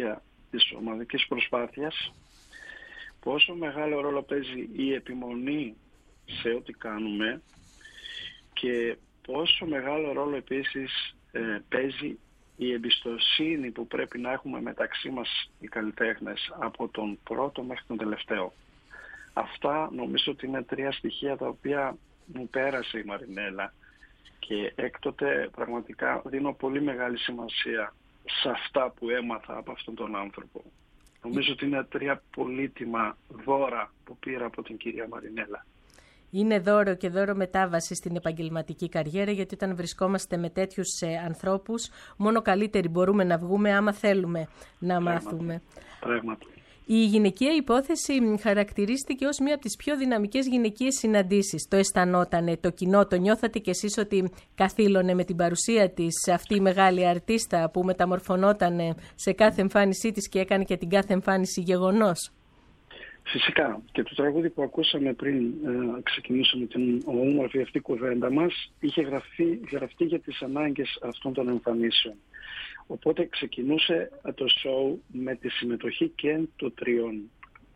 της ομαδικής προσπάθειας, πόσο μεγάλο ρόλο παίζει η επιμονή σε ό,τι κάνουμε και πόσο μεγάλο ρόλο επίσης ε, παίζει η εμπιστοσύνη που πρέπει να έχουμε μεταξύ μας οι καλλιτέχνες από τον πρώτο μέχρι τον τελευταίο. Αυτά νομίζω ότι είναι τρία στοιχεία τα οποία μου πέρασε η Μαρινέλα και έκτοτε πραγματικά δίνω πολύ μεγάλη σημασία σε αυτά που έμαθα από αυτόν τον άνθρωπο. Νομίζω ότι είναι τρία πολύτιμα δώρα που πήρα από την κυρία Μαρινέλα. Είναι δώρο και δώρο μετάβαση στην επαγγελματική καριέρα, γιατί όταν βρισκόμαστε με τέτοιους ε, ανθρώπους, μόνο καλύτεροι μπορούμε να βγούμε άμα θέλουμε να Πράγματι. μάθουμε. Πράγματι. Η γυναικεία υπόθεση χαρακτηρίστηκε ως μία από τις πιο δυναμικές γυναικείες συναντήσεις. Το αισθανότανε το κοινό, το νιώθατε κι εσείς ότι καθήλωνε με την παρουσία της αυτή η μεγάλη αρτίστα που μεταμορφωνόταν σε κάθε εμφάνισή της και έκανε και την κάθε εμφάνιση γεγονός? Φυσικά. Και το τραγούδι που ακούσαμε πριν ε, ξεκινήσουμε την όμορφη αυτή κουβέντα μας είχε γραφτεί, γραφτεί για τις ανάγκες αυτών των εμφανίσεων. Οπότε ξεκινούσε το σοου με τη συμμετοχή και των τριών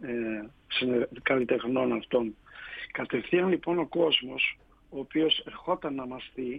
ε, καλλιτεχνών αυτών. Κατευθείαν λοιπόν ο κόσμος, ο οποίος ερχόταν να μας δει,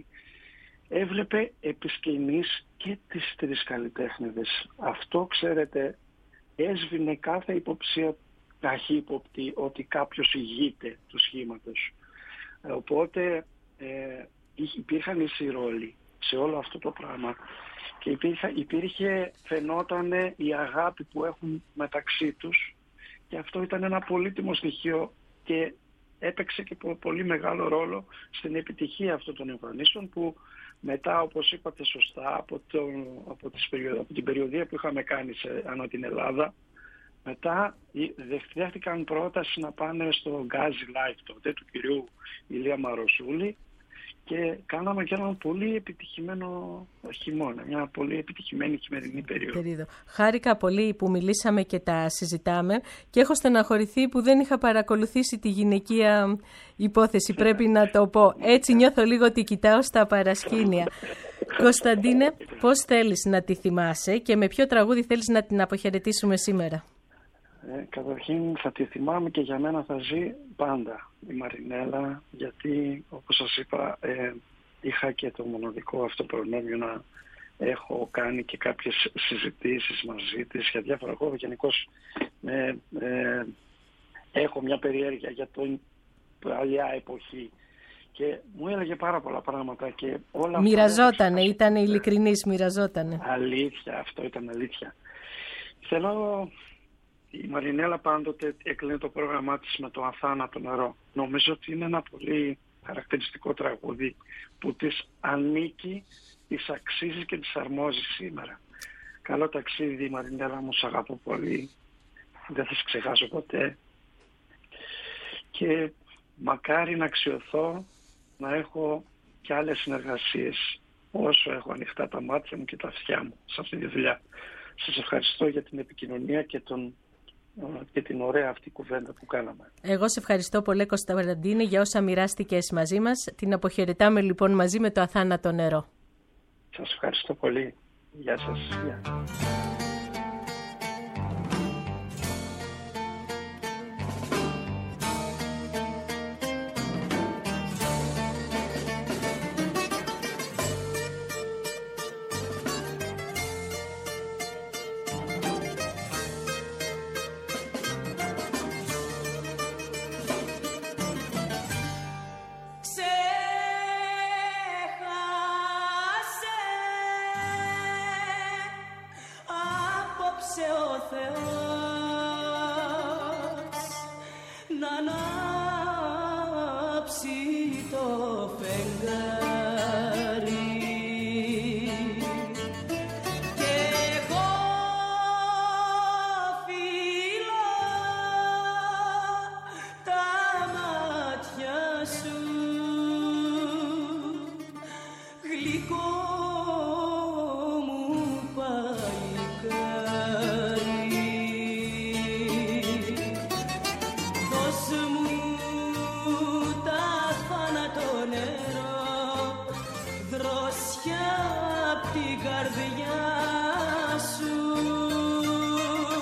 έβλεπε επί σκηνής και τις τρεις καλλιτέχνηδες. Αυτό, ξέρετε, έσβηνε κάθε υποψία καχύποπτη ότι κάποιος ηγείται του σχήματος. Ε, οπότε ε, υπήρχαν ίσοι ρόλοι σε όλο αυτό το πράγμα. Και υπήρχε, υπήρχε, φαινόταν η αγάπη που έχουν μεταξύ τους και αυτό ήταν ένα πολύτιμο στοιχείο και έπαιξε και πολύ μεγάλο ρόλο στην επιτυχία αυτών των εμφανίσεων που μετά, όπως είπατε σωστά, από, το, από, τις περιοδ, από την περιοδία που είχαμε κάνει σε, ανά την Ελλάδα, μετά δέχτηκαν πρόταση να πάνε στο Γκάζι Live τότε του κυρίου Ηλία Μαροσούλη και κάναμε και ένα πολύ επιτυχημένο χειμώνα, μια πολύ επιτυχημένη χειμερινή περίοδο. περίοδο. Χάρηκα πολύ που μιλήσαμε και τα συζητάμε και έχω στεναχωρηθεί που δεν είχα παρακολουθήσει τη γυναικεία υπόθεση, πρέπει να το πω. Έτσι νιώθω λίγο ότι κοιτάω στα παρασκήνια. Κωνσταντίνε, πώς θέλεις να τη θυμάσαι και με ποιο τραγούδι θέλεις να την αποχαιρετήσουμε σήμερα? Ε, καταρχήν θα τη θυμάμαι και για μένα θα ζει πάντα η Μαρινέλα, γιατί όπως σας είπα ε, είχα και το μοναδικό αυτό προνόμιο να έχω κάνει και κάποιες συζητήσεις μαζί της για διάφορα. Εγώ γενικώς ε, ε, έχω μια περιέργεια για την παλιά εποχή και μου έλεγε πάρα πολλά πράγματα και όλα. Μοιραζότανε, αυτά... ήταν ειλικρινής, μοιραζότανε. Αλήθεια, αυτό ήταν αλήθεια. Θέλω... Η Μαρινέλα πάντοτε έκλεινε το πρόγραμμά της με το αθάνατο νερό. Νομίζω ότι είναι ένα πολύ χαρακτηριστικό τραγούδι που της ανήκει, της αξίζει και της αρμόζει σήμερα. Καλό ταξίδι Μαρινέλα μου, σ' αγαπώ πολύ. Δεν θα σε ξεχάσω ποτέ. Και μακάρι να αξιωθώ να έχω και άλλες συνεργασίες όσο έχω ανοιχτά τα μάτια μου και τα αυτιά μου σε αυτή τη δουλειά. Σας ευχαριστώ για την επικοινωνία και τον και την ωραία αυτή κουβέντα που κάναμε. Εγώ σε ευχαριστώ πολύ, Κωνσταντίνε, για όσα μοιράστηκες μαζί μας. Την αποχαιρετάμε λοιπόν μαζί με το αθάνατο νερό. Σας ευχαριστώ πολύ. Γεια σας. Γεια. Δροσιά απ' την καρδιά σου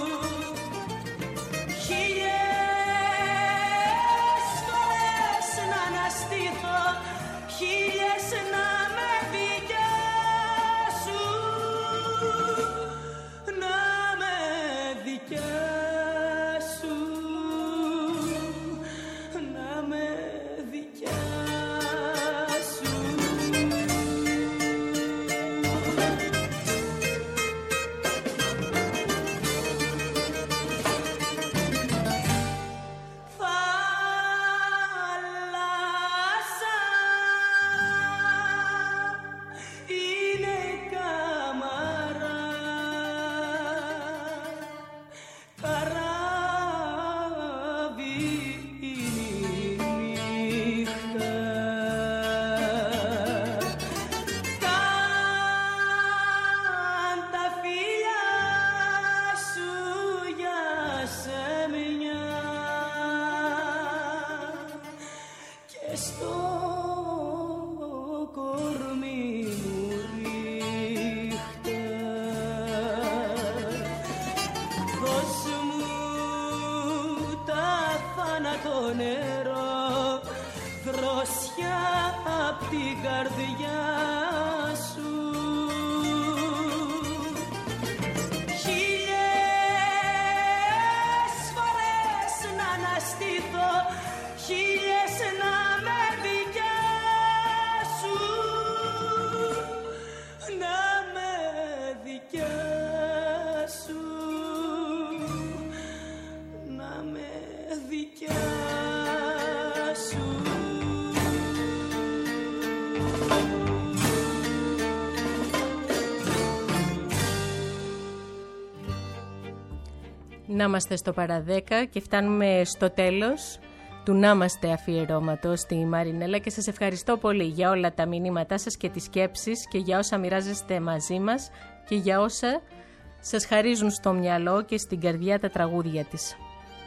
Να είμαστε στο παραδέκα και φτάνουμε στο τέλος του να είμαστε αφιερώματος στη Μαρινέλα και σας ευχαριστώ πολύ για όλα τα μηνύματά σας και τις σκέψεις και για όσα μοιράζεστε μαζί μας και για όσα σας χαρίζουν στο μυαλό και στην καρδιά τα τραγούδια της.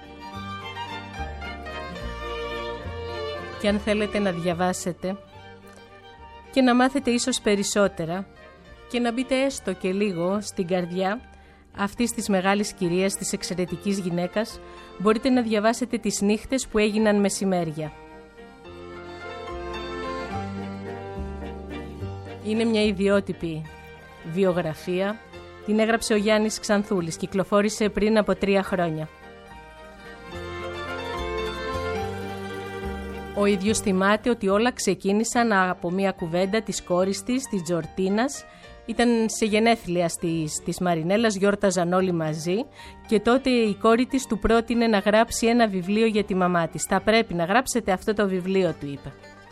Και αν θέλετε να διαβάσετε και να μάθετε ίσως περισσότερα και να μπείτε έστω και λίγο στην καρδιά αυτής της μεγάλης κυρίας, της εξαιρετικής γυναίκας, μπορείτε να διαβάσετε τις νύχτες που έγιναν μεσημέρια. Είναι μια ιδιότυπη βιογραφία, την έγραψε ο Γιάννης Ξανθούλης, κυκλοφόρησε πριν από τρία χρόνια. Ο ίδιος θυμάται ότι όλα ξεκίνησαν από μια κουβέντα της κόρης της, της Τζορτίνας. Ήταν σε γενέθλια της, της Μαρινέλας, γιόρταζαν όλοι μαζί και τότε η κόρη της του πρότεινε να γράψει ένα βιβλίο για τη μαμά της. Θα πρέπει να γράψετε αυτό το βιβλίο, του είπε.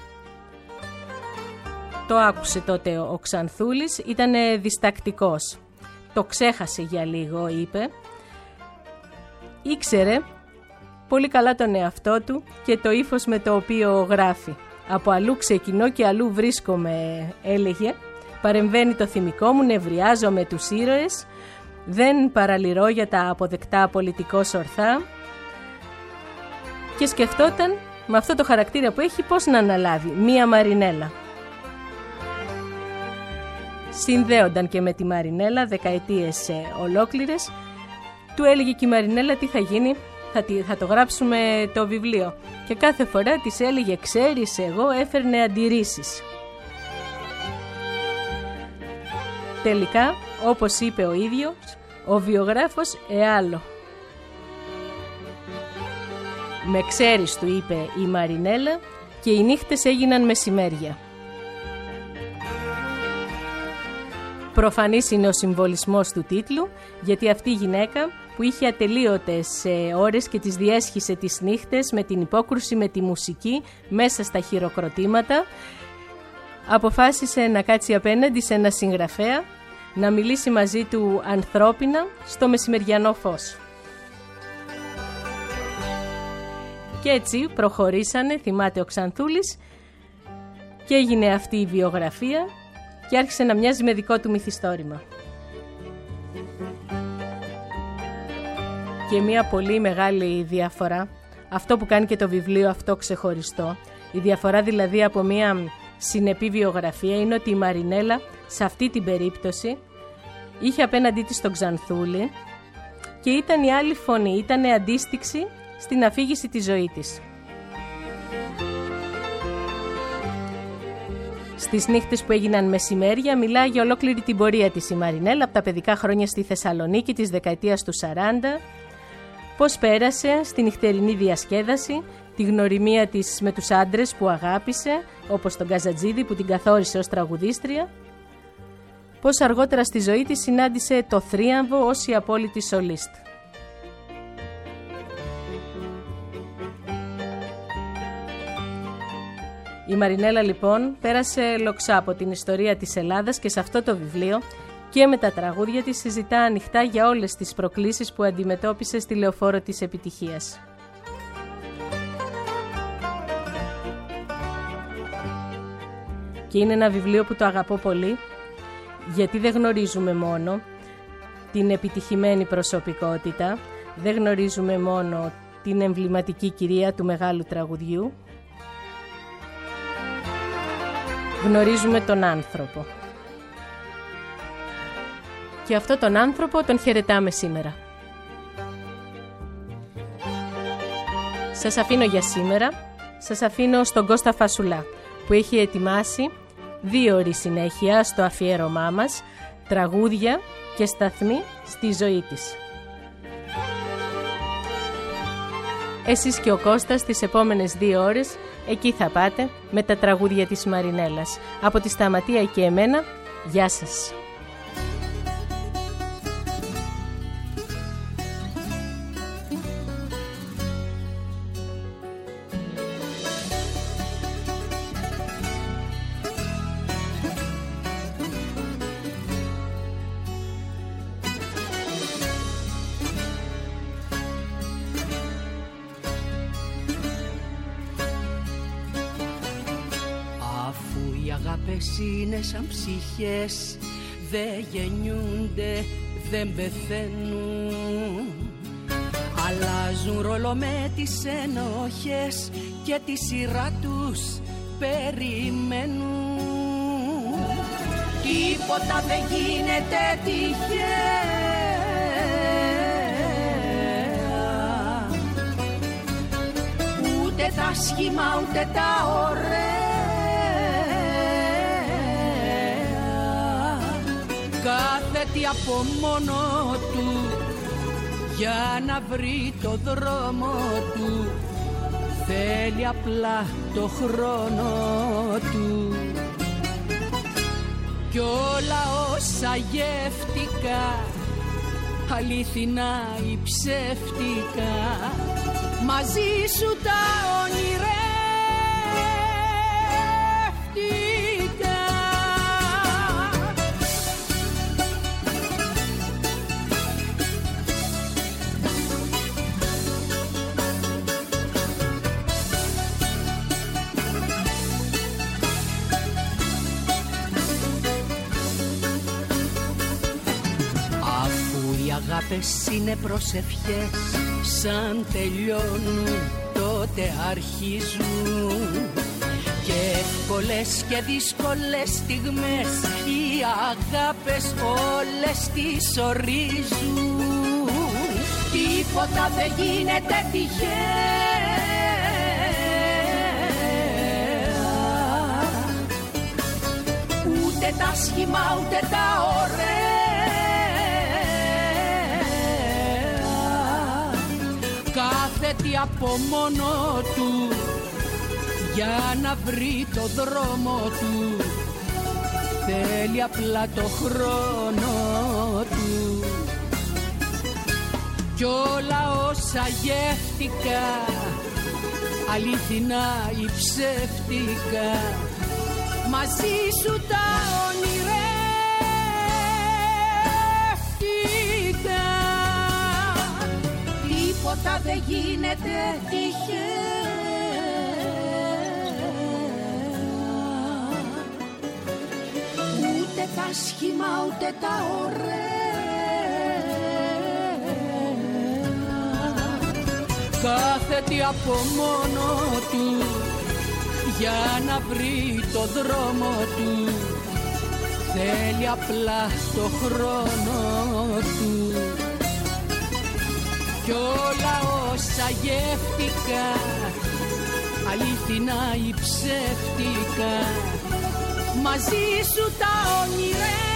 Το άκουσε τότε ο Ξανθούλης, ήταν διστακτικός. Το ξέχασε για λίγο, είπε. Ήξερε πολύ καλά τον εαυτό του και το ύφος με το οποίο γράφει. Από αλλού ξεκινώ και αλλού βρίσκομαι, έλεγε. Παρεμβαίνει το θυμικό μου, νευριάζω με τους ήρωες, δεν παραλυρώ για τα αποδεκτά πολιτικώς ορθά και σκεφτόταν με αυτό το χαρακτήρα που έχει πώς να αναλάβει μία Μαρινέλα. Συνδέονταν και με τη Μαρινέλα δεκαετίες ολόκληρες, του έλεγε και η Μαρινέλα τι θα γίνει, θα, θα το γράψουμε το βιβλίο και κάθε φορά της έλεγε ξέρεις εγώ έφερνε αντιρρήσεις. Τελικά, όπως είπε ο ίδιος, ο βιογράφος εάλλο. Με ξέρεις, του είπε η Μαρινέλα και οι νύχτες έγιναν μεσημέρια. Προφανής είναι ο συμβολισμός του τίτλου, γιατί αυτή η γυναίκα που είχε ατελείωτες ώρες και τις διέσχισε τις νύχτες με την υπόκρουση, με τη μουσική, μέσα στα χειροκροτήματα, αποφάσισε να κάτσει απέναντι σε ένα συγγραφέα, να μιλήσει μαζί του ανθρώπινα στο μεσημεριανό φως. Και έτσι προχωρήσανε, θυμάται ο Ξανθούλης, και έγινε αυτή η βιογραφία και άρχισε να μοιάζει με δικό του μυθιστόρημα. Και μια πολύ μεγάλη διαφορά, αυτό που κάνει και το βιβλίο αυτό ξεχωριστό, η διαφορά δηλαδή από μια συνεπή βιογραφία είναι ότι η Μαρινέλα σε αυτή την περίπτωση είχε απέναντί της τον Ξανθούλη και ήταν η άλλη φωνή, ήταν αντίστοιξη στην αφήγηση της ζωής της. Στις νύχτες που έγιναν μεσημέρια μιλάει για ολόκληρη την πορεία της η Μαρινέλα από τα παιδικά χρόνια στη Θεσσαλονίκη της δεκαετίας του σαράντα, πώς πέρασε στη νυχτερινή διασκέδαση, τη γνωριμία της με τους άντρες που αγάπησε, όπως τον Καζατζίδη που την καθόρισε ως τραγουδίστρια, πώς αργότερα στη ζωή της συνάντησε το θρίαμβο ως η απόλυτη σολίστ. Η Μαρινέλα λοιπόν πέρασε λοξά από την ιστορία της Ελλάδας και σε αυτό το βιβλίο και με τα τραγούδια της συζητά ανοιχτά για όλες τις προκλήσεις που αντιμετώπισε στη λεωφόρο της επιτυχίας. Και είναι ένα βιβλίο που το αγαπώ πολύ, γιατί δεν γνωρίζουμε μόνο την επιτυχημένη προσωπικότητα, δεν γνωρίζουμε μόνο την εμβληματική κυρία του μεγάλου τραγουδιού, γνωρίζουμε τον άνθρωπο. Και αυτόν τον άνθρωπο τον χαιρετάμε σήμερα. Σας αφήνω για σήμερα, σας αφήνω στον Κώστα Φασουλά, που έχει ετοιμάσει δύο ώρες συνέχεια στο αφιέρωμά μας, τραγούδια και σταθμοί στη ζωή της. Εσείς και ο Κώστας τις επόμενες δύο ώρες εκεί θα πάτε με τα τραγούδια της Μαρινέλας. Από τη Σταματία και εμένα, γεια σας. αγάπες είναι σαν ψυχές, δεν γεννιούνται, δεν πεθαίνουν. Αλλάζουν ρόλο με τις ενοχές και τη σειρά τους περιμένουν. Τίποτα δεν γίνεται τυχαία, ούτε τα σχήμα ούτε τα ωραία. Κάθε τι από μόνο του για να βρει το δρόμο του θέλει απλά το χρόνο του. Κι όλα όσα γεύτηκα, αληθινά ή ψεύτικα, μαζί σου τα ονειρεύτηκα. Αγάπες είναι προσευχές, σαν τελειώνουν τότε αρχίζουν. Και εύκολες και δύσκολες στιγμές οι αγάπες όλες τις ορίζουν. Τίποτα δεν γίνεται τυχαία, ούτε τα σχήμα ούτε τα ωραία. Κάθε τι από μόνο του για να βρει το δρόμο του θέλει απλά το χρόνο του. Κι όλα όσα γεύτηκα, αληθινά ή ψεύτικα, μαζί σου τα ονειρεύτηκα. Τίποτα δεν γίνεται τυχαία, ούτε τα σχήμα ούτε τα ωραία. Κάθε τι από μόνο του για να βρει το δρόμο του θέλει απλά το χρόνο του. Κι όλα όσα γεύτηκα, αληθινά ή ψεύτικα, μαζί σου τα ονειρεύτηκα.